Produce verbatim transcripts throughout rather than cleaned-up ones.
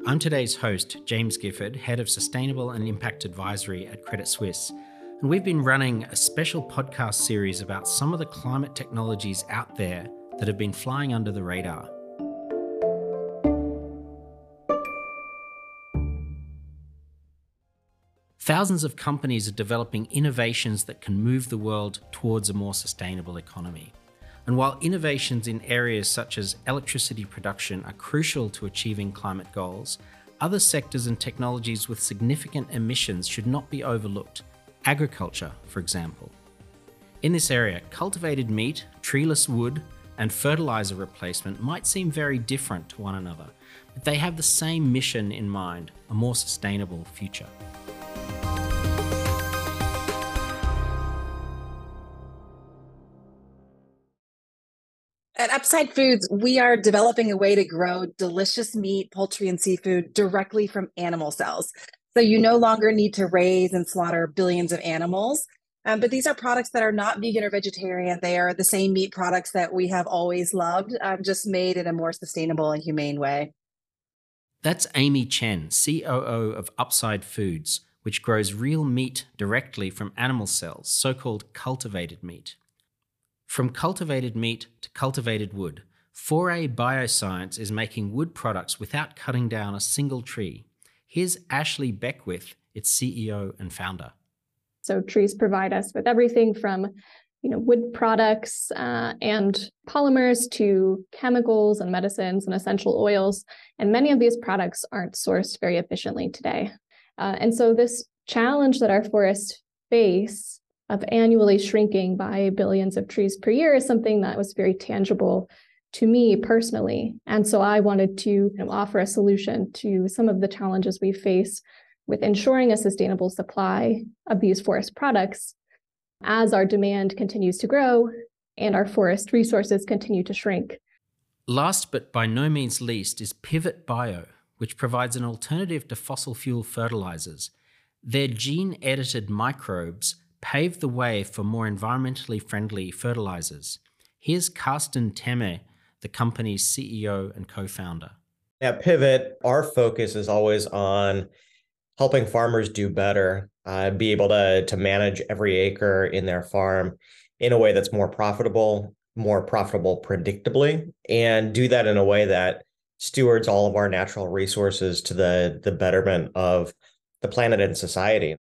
I'm today's host, James Gifford, Head of Sustainable and Impact Advisory at Credit Suisse. And we've been running a special podcast series about some of the climate technologies out there that have been flying under the radar. Thousands of companies are developing innovations that can move the world towards a more sustainable economy. And while innovations in areas such as electricity production are crucial to achieving climate goals, other sectors and technologies with significant emissions should not be overlooked. Agriculture, for example. In this area, cultivated meat, treeless wood, and fertilizer replacement might seem very different to one another, but they have the same mission in mind, a more sustainable future. At Upside Foods, we are developing a way to grow delicious meat, poultry, and seafood directly from animal cells. So you no longer need to raise and slaughter billions of animals. Um, but these are products that are not vegan or vegetarian. They are the same meat products that we have always loved, um, just made in a more sustainable and humane way. That's Amy Chen, C O O of Upside Foods, which grows real meat directly from animal cells, so-called cultivated meat. From cultivated meat to cultivated wood, four A Bioscience is making wood products without cutting down a single tree. Here's Ashley Beckwith, its C E O and founder. So trees provide us with everything from, you know, wood products uh, and polymers to chemicals and medicines and essential oils. And many of these products aren't sourced very efficiently today. Uh, and so this challenge that our forests face of annually shrinking by billions of trees per year is something that was very tangible to me personally. And so I wanted to you know, offer a solution to some of the challenges we face with ensuring a sustainable supply of these forest products as our demand continues to grow and our forest resources continue to shrink. Last but by no means least is Pivot Bio, which provides an alternative to fossil fuel fertilizers. Their gene-edited microbes pave the way for more environmentally friendly fertilizers. Here's Carsten Temme, the company's C E O and co-founder. At Pivot, our focus is always on helping farmers do better, uh, be able to, to manage every acre in their farm in a way that's more profitable, more profitable predictably, and do that in a way that stewards all of our natural resources to the, the betterment of the planet and society.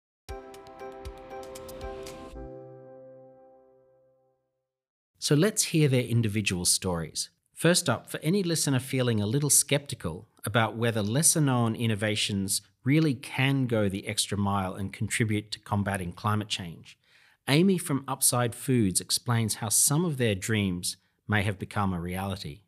So let's hear their individual stories. First up, for any listener feeling a little skeptical about whether lesser-known innovations really can go the extra mile and contribute to combating climate change, Amy from Upside Foods explains how some of their dreams may have become a reality.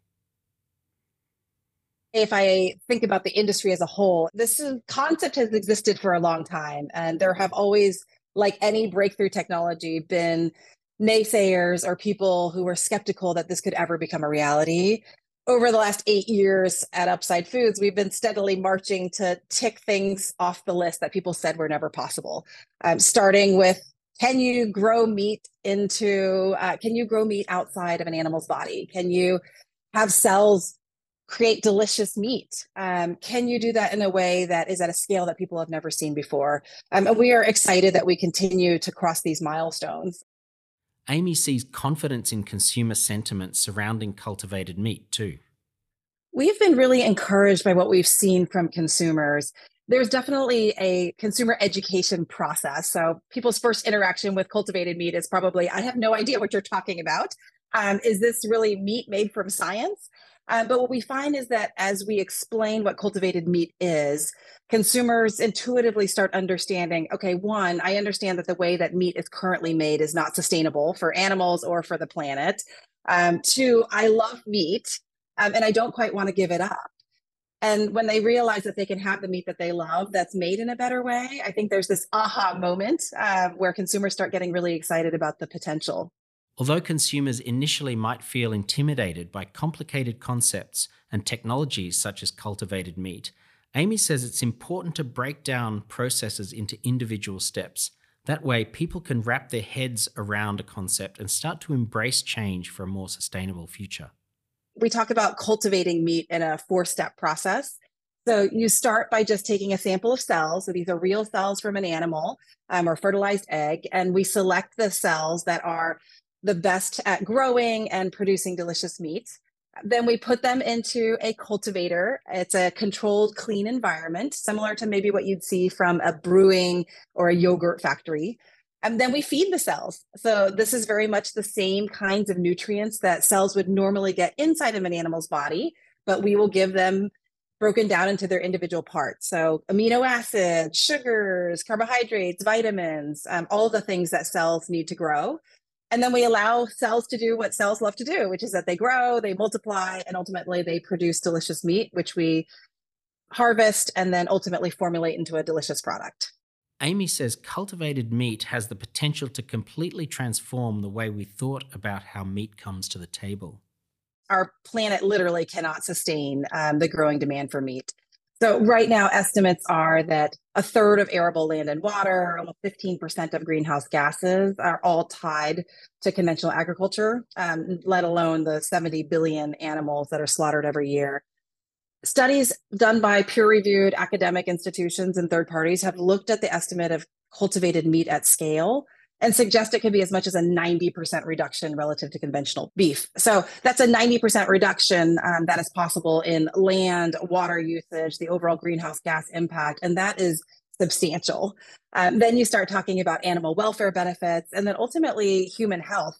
If I think about the industry as a whole, this concept has existed for a long time, and there have always, like any breakthrough technology, been naysayers or people who were skeptical that this could ever become a reality. Over the last eight years at Upside Foods, we've been steadily marching to tick things off the list that people said were never possible. Um, starting with, can you grow meat into, uh, can you grow meat outside of an animal's body? Can you have cells create delicious meat? Um, can you do that in a way that is at a scale that people have never seen before? Um, and we are excited that we continue to cross these milestones. Amy sees confidence in consumer sentiment surrounding cultivated meat too. We've been really encouraged by what we've seen from consumers. There's definitely a consumer education process. So people's first interaction with cultivated meat is probably, I have no idea what you're talking about. Um, is this really meat made from science? Um, but what we find is that as we explain what cultivated meat is, consumers intuitively start understanding, okay, one, I understand that the way that meat is currently made is not sustainable for animals or for the planet. Um, two, I love meat, um, and I don't quite want to give it up. And when they realize that they can have the meat that they love that's made in a better way, I think there's this aha moment uh, where consumers start getting really excited about the potential. Although consumers initially might feel intimidated by complicated concepts and technologies such as cultivated meat, Amy says it's important to break down processes into individual steps. That way, people can wrap their heads around a concept and start to embrace change for a more sustainable future. We talk about cultivating meat in a four-step process. So you start by just taking a sample of cells. So these are real cells from an animal um, or fertilized egg. And we select the cells that are the best at growing and producing delicious meat. Then we put them into a cultivator. It's a controlled, clean environment, similar to maybe what you'd see from a brewing or a yogurt factory. And then we feed the cells. So this is very much the same kinds of nutrients that cells would normally get inside of an animal's body, but we will give them broken down into their individual parts. So amino acids, sugars, carbohydrates, vitamins, um, all the things that cells need to grow. And then we allow cells to do what cells love to do, which is that they grow, they multiply, and ultimately they produce delicious meat, which we harvest and then ultimately formulate into a delicious product. Amy says cultivated meat has the potential to completely transform the way we thought about how meat comes to the table. Our planet literally cannot sustain um, the growing demand for meat. So right now, estimates are that a third of arable land and water, almost fifteen percent of greenhouse gases are all tied to conventional agriculture, um, let alone the seventy billion animals that are slaughtered every year. Studies done by peer-reviewed academic institutions and third parties have looked at the estimate of cultivated meat at scale and suggest it could be as much as a ninety percent reduction relative to conventional beef. So that's a ninety percent reduction um, that is possible in land, water usage, the overall greenhouse gas impact, and that is substantial. Um, then you start talking about animal welfare benefits, and then ultimately human health.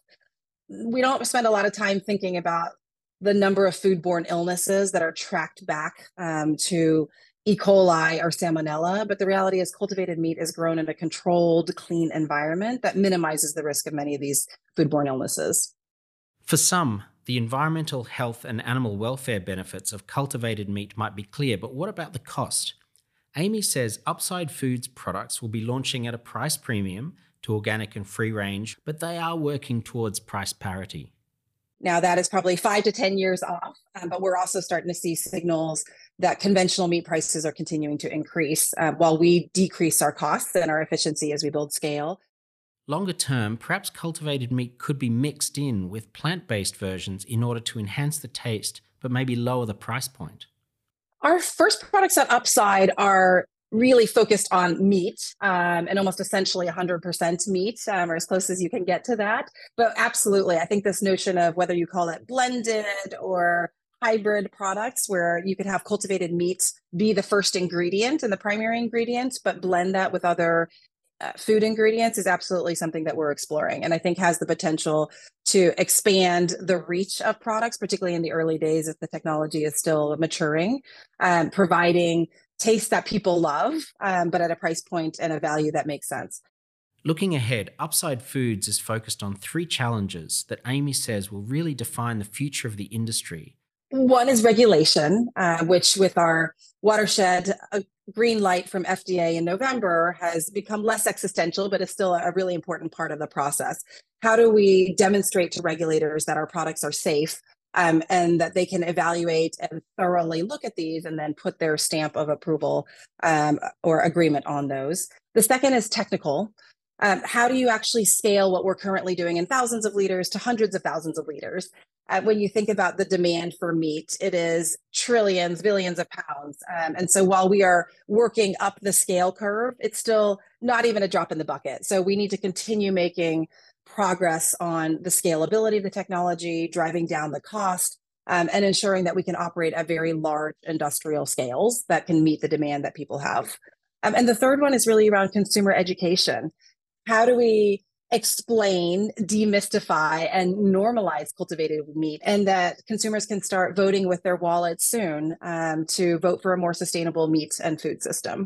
We don't spend a lot of time thinking about the number of foodborne illnesses that are tracked back um, to E. coli or salmonella, but the reality is cultivated meat is grown in a controlled, clean environment that minimizes the risk of many of these foodborne illnesses. For some, the environmental, health, and animal welfare benefits of cultivated meat might be clear, but what about the cost? Amy says Upside Foods products will be launching at a price premium to organic and free range, but they are working towards price parity. Now, that is probably five to ten years off, um, but we're also starting to see signals that conventional meat prices are continuing to increase uh, while we decrease our costs and our efficiency as we build scale. Longer term, perhaps cultivated meat could be mixed in with plant-based versions in order to enhance the taste, but maybe lower the price point. Our first products at Upside are really focused on meat um, and almost essentially one hundred percent meat, um, or as close as you can get to that. But absolutely, I think this notion of whether you call it blended or hybrid products where you could have cultivated meats be the first ingredient and the primary ingredient, but blend that with other uh, food ingredients is absolutely something that we're exploring. And I think has the potential to expand the reach of products, particularly in the early days as the technology is still maturing, um, providing taste that people love, um, but at a price point and a value that makes sense. Looking ahead, Upside Foods is focused on three challenges that Amy says will really define the future of the industry. One is regulation, uh, which with our watershed uh, green light from F D A in November has become less existential, but is still a really important part of the process. How do we demonstrate to regulators that our products are safe um, and that they can evaluate and thoroughly look at these and then put their stamp of approval um, or agreement on those? The second is technical. Um, how do you actually scale what we're currently doing in thousands of liters to hundreds of thousands of liters? Uh, when you think about the demand for meat, it is trillions, billions of pounds. Um, and so while we are working up the scale curve, it's still not even a drop in the bucket. So we need to continue making progress on the scalability of the technology, driving down the cost, um, and ensuring that we can operate at very large industrial scales that can meet the demand that people have. Um, and the third one is really around consumer education. How do we explain, demystify, and normalize cultivated meat, and that consumers can start voting with their wallets soon um, to vote for a more sustainable meat and food system?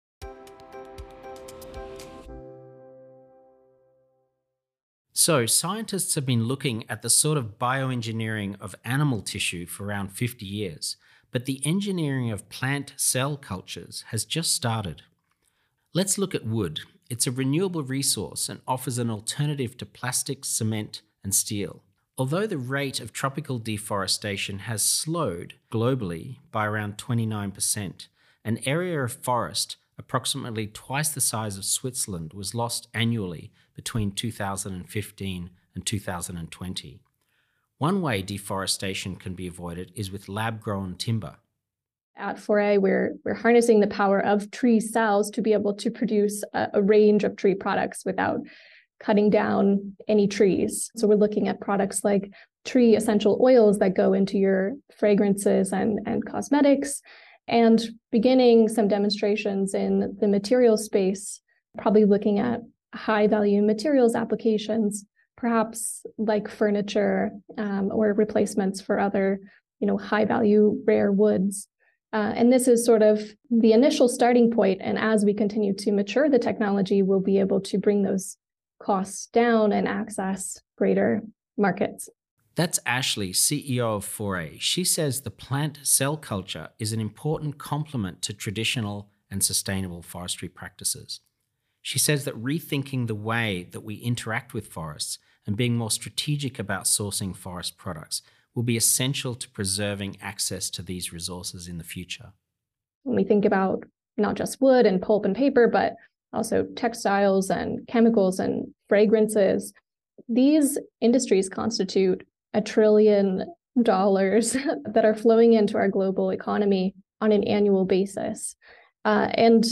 So, scientists have been looking at the sort of bioengineering of animal tissue for around fifty years, but the engineering of plant cell cultures has just started. Let's look at wood. It's a renewable resource and offers an alternative to plastic, cement, and steel. Although the rate of tropical deforestation has slowed globally by around twenty-nine percent, an area of forest approximately twice the size of Switzerland was lost annually between two thousand fifteen and two thousand twenty. One way deforestation can be avoided is with lab-grown timber. At Foray, we're, we're harnessing the power of tree cells to be able to produce a, a range of tree products without cutting down any trees. So we're looking at products like tree essential oils that go into your fragrances and, and cosmetics, and beginning some demonstrations in the material space, probably looking at high value materials applications, perhaps like furniture um, or replacements for other, you know, high value rare woods. Uh, and this is sort of the initial starting point. And as we continue to mature the technology, we'll be able to bring those costs down and access greater markets. That's Ashley, C E O of Foray. She says the plant cell culture is an important complement to traditional and sustainable forestry practices. She says that rethinking the way that we interact with forests and being more strategic about sourcing forest products will be essential to preserving access to these resources in the future. When we think about not just wood and pulp and paper, but also textiles and chemicals and fragrances, these industries constitute a trillion dollars that are flowing into our global economy on an annual basis. Uh, and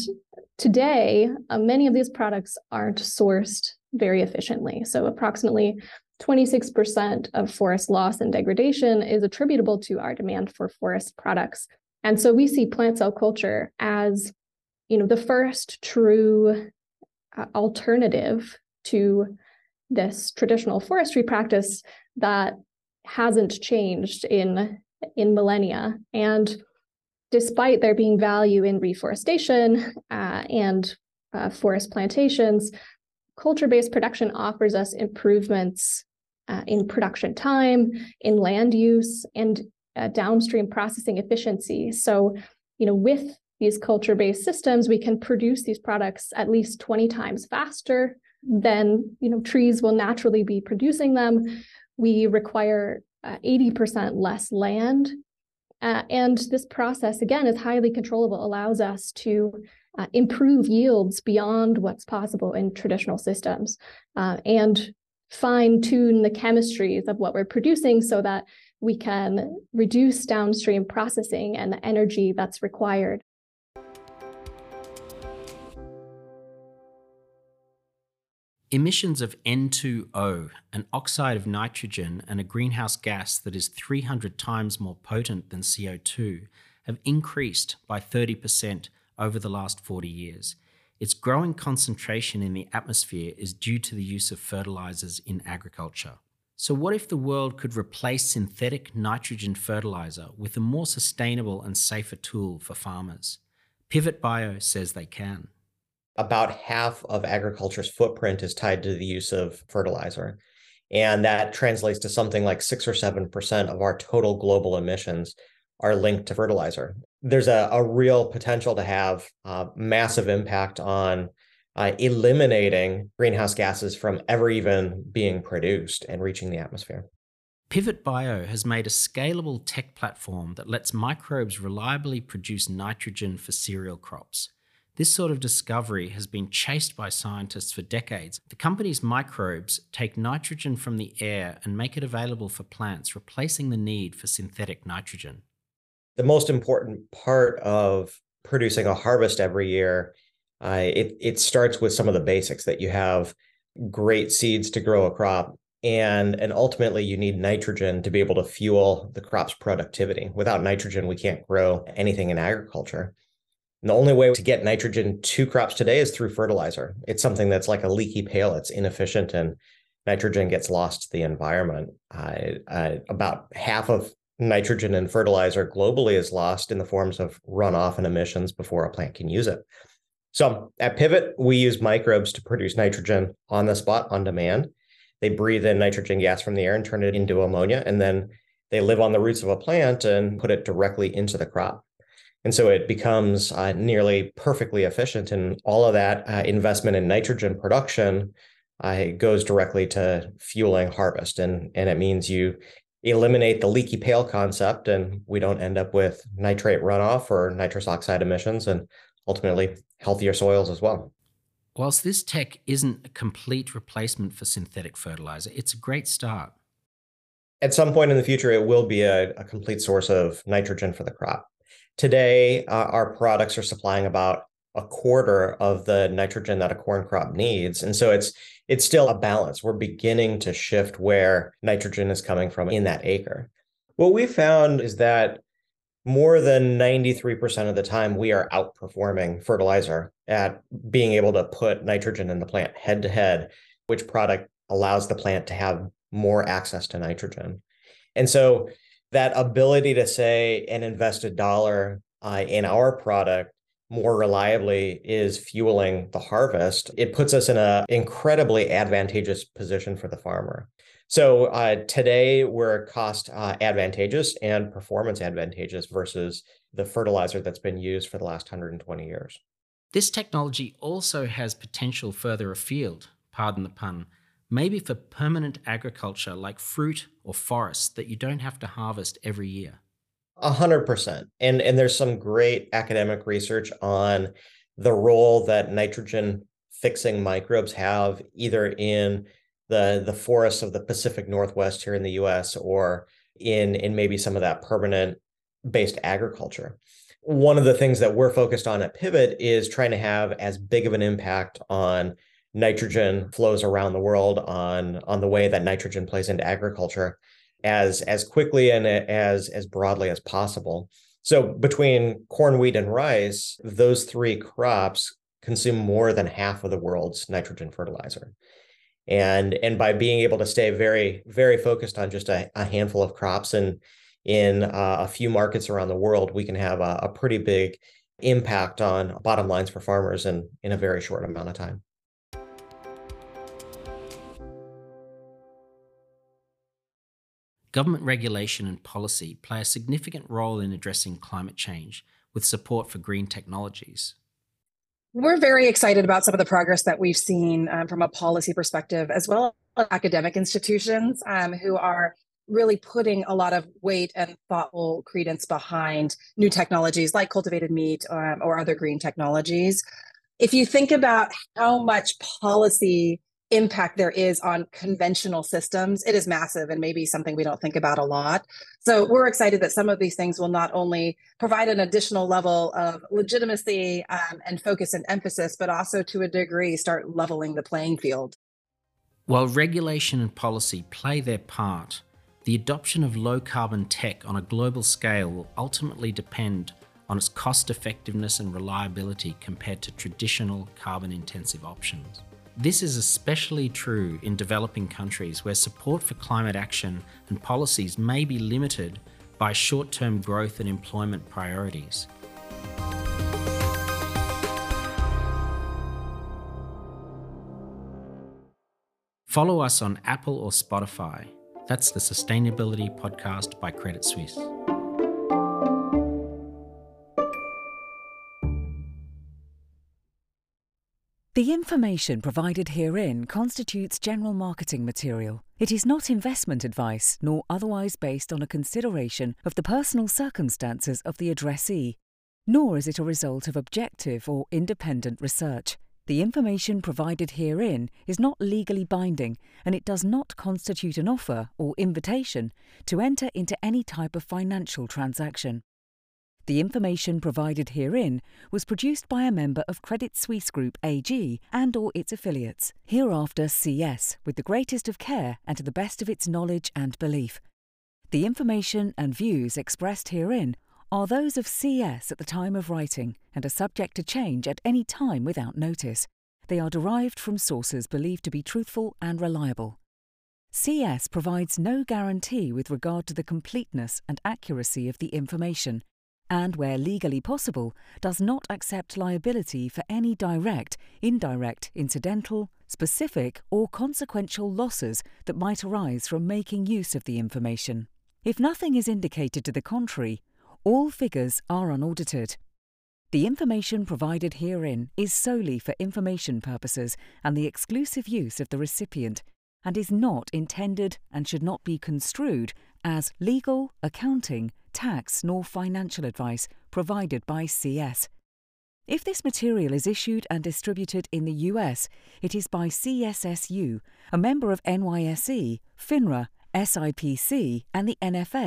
today, uh, many of these products aren't sourced very efficiently. So approximately twenty-six percent of forest loss and degradation is attributable to our demand for forest products. And so we see plant cell culture as, you know, the first true uh, alternative to this traditional forestry practice that hasn't changed in, in millennia. And despite there being value in reforestation uh, and uh, forest plantations, culture-based production offers us improvements uh, in production time, in land use, and uh, downstream processing efficiency. So, you know, with these culture-based systems, we can produce these products at least twenty times faster than, you know, trees will naturally be producing them. We require uh, eighty percent less land. Uh, and this process, again, is highly controllable, allows us to uh, improve yields beyond what's possible in traditional systems, uh, and fine-tune the chemistries of what we're producing so that we can reduce downstream processing and the energy that's required. Emissions of N two O, an oxide of nitrogen and a greenhouse gas that is three hundred times more potent than C O two, have increased by thirty percent over the last forty years. Its growing concentration in the atmosphere is due to the use of fertilizers in agriculture. So what if the world could replace synthetic nitrogen fertilizer with a more sustainable and safer tool for farmers? Pivot Bio says they can. About half of agriculture's footprint is tied to the use of fertilizer. And that translates to something like six or seven percent of our total global emissions are linked to fertilizer. There's a, a real potential to have a massive impact on uh, eliminating greenhouse gases from ever even being produced and reaching the atmosphere. Pivot Bio has made a scalable tech platform that lets microbes reliably produce nitrogen for cereal crops. This sort of discovery has been chased by scientists for decades. The company's microbes take nitrogen from the air and make it available for plants, replacing the need for synthetic nitrogen. The most important part of producing a harvest every year, uh, it, it starts with some of the basics, that you have great seeds to grow a crop, and, and ultimately you need nitrogen to be able to fuel the crop's productivity. Without nitrogen, we can't grow anything in agriculture. And the only way to get nitrogen to crops today is through fertilizer. It's something that's like a leaky pail. It's inefficient, and nitrogen gets lost to the environment. Uh, uh, about half of nitrogen in fertilizer globally is lost in the forms of runoff and emissions before a plant can use it. So at Pivot, we use microbes to produce nitrogen on the spot, on demand. They breathe in nitrogen gas from the air and turn it into ammonia, and then they live on the roots of a plant and put it directly into the crop. And so it becomes uh, nearly perfectly efficient, and all of that uh, investment in nitrogen production uh, goes directly to fueling harvest. And, and it means you eliminate the leaky pail concept, and we don't end up with nitrate runoff or nitrous oxide emissions, and ultimately healthier soils as well. Whilst this tech isn't a complete replacement for synthetic fertilizer, it's a great start. At some point in the future, it will be a, a complete source of nitrogen for the crop. Today, uh, our products are supplying about a quarter of the nitrogen that a corn crop needs. And so it's it's still a balance. We're beginning to shift where nitrogen is coming from in that acre. What we found is that more than ninety-three percent of the time, we are outperforming fertilizer at being able to put nitrogen in the plant head to head, which product allows the plant to have more access to nitrogen. And so that ability to say an invested dollar uh, in our product more reliably is fueling the harvest. It puts us in an incredibly advantageous position for the farmer. So uh, today we're cost uh, advantageous and performance advantageous versus the fertilizer that's been used for the last one hundred twenty years. This technology also has potential further afield, pardon the pun, maybe for permanent agriculture like fruit or forests that you don't have to harvest every year. A hundred percent. And, and there's some great academic research on the role that nitrogen fixing microbes have either in the, the forests of the Pacific Northwest here in the U S or in, in maybe some of that permanent based agriculture. One of the things that we're focused on at Pivot is trying to have as big of an impact on nitrogen flows around the world, on, on the way that nitrogen plays into agriculture as, as quickly and as, as broadly as possible. So between corn, wheat, and rice, those three crops consume more than half of the world's nitrogen fertilizer. And, and by being able to stay very, very focused on just a, a handful of crops and in uh, a few markets around the world, we can have a, a pretty big impact on bottom lines for farmers in, in a very short amount of time. Government regulation and policy play a significant role in addressing climate change with support for green technologies. We're very excited about some of the progress that we've seen um, from a policy perspective, as well as academic institutions um, who are really putting a lot of weight and thoughtful credence behind new technologies like cultivated meat um, or other green technologies. If you think about how much policy impact there is on conventional systems, it is massive and maybe something we don't think about a lot. So we're excited that some of these things will not only provide an additional level of legitimacy um, and focus and emphasis, but also to a degree start leveling the playing field. While regulation and policy play their part, the adoption of low-carbon tech on a global scale will ultimately depend on its cost-effectiveness and reliability compared to traditional carbon-intensive options. This is especially true in developing countries where support for climate action and policies may be limited by short-term growth and employment priorities. Follow us on Apple or Spotify. That's the Sustainability Podcast by Credit Suisse. The information provided herein constitutes general marketing material. It is not investment advice, nor otherwise based on a consideration of the personal circumstances of the addressee, nor is it a result of objective or independent research. The information provided herein is not legally binding, and it does not constitute an offer or invitation to enter into any type of financial transaction. The information provided herein was produced by a member of Credit Suisse Group A G and or its affiliates, hereafter C S, with the greatest of care and to the best of its knowledge and belief. The information and views expressed herein are those of C S at the time of writing and are subject to change at any time without notice. They are derived from sources believed to be truthful and reliable. C S provides no guarantee with regard to the completeness and accuracy of the information, and where legally possible, does not accept liability for any direct, indirect, incidental, specific, or consequential losses that might arise from making use of the information. If nothing is indicated to the contrary, all figures are unaudited. The information provided herein is solely for information purposes and the exclusive use of the recipient, and is not intended and should not be construed as legal, accounting, tax, nor financial advice provided by C S. If this material is issued and distributed in the U S, it is by C S S U, a member of N Y S E, FINRA, S I P C, and the N F A,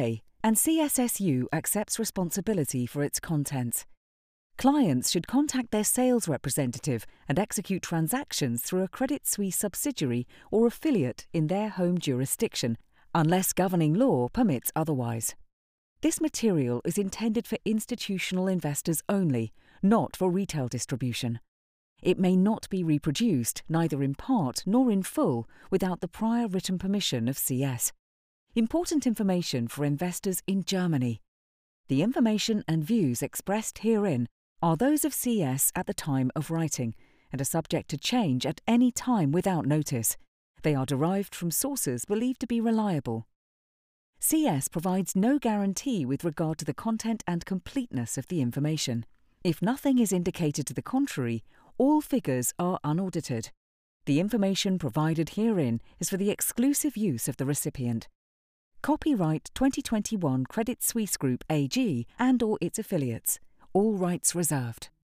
and C S S U accepts responsibility for its contents. Clients should contact their sales representative and execute transactions through a Credit Suisse subsidiary or affiliate in their home jurisdiction, unless governing law permits otherwise. This material is intended for institutional investors only, not for retail distribution. It may not be reproduced, neither in part nor in full, without the prior written permission of C S. Important information for investors in Germany. The information and views expressed herein are those of C S at the time of writing and are subject to change at any time without notice. They are derived from sources believed to be reliable. C S provides no guarantee with regard to the content and completeness of the information. If nothing is indicated to the contrary, all figures are unaudited. The information provided herein is for the exclusive use of the recipient. Copyright twenty twenty-one Credit Suisse Group A G and or its affiliates. All rights reserved.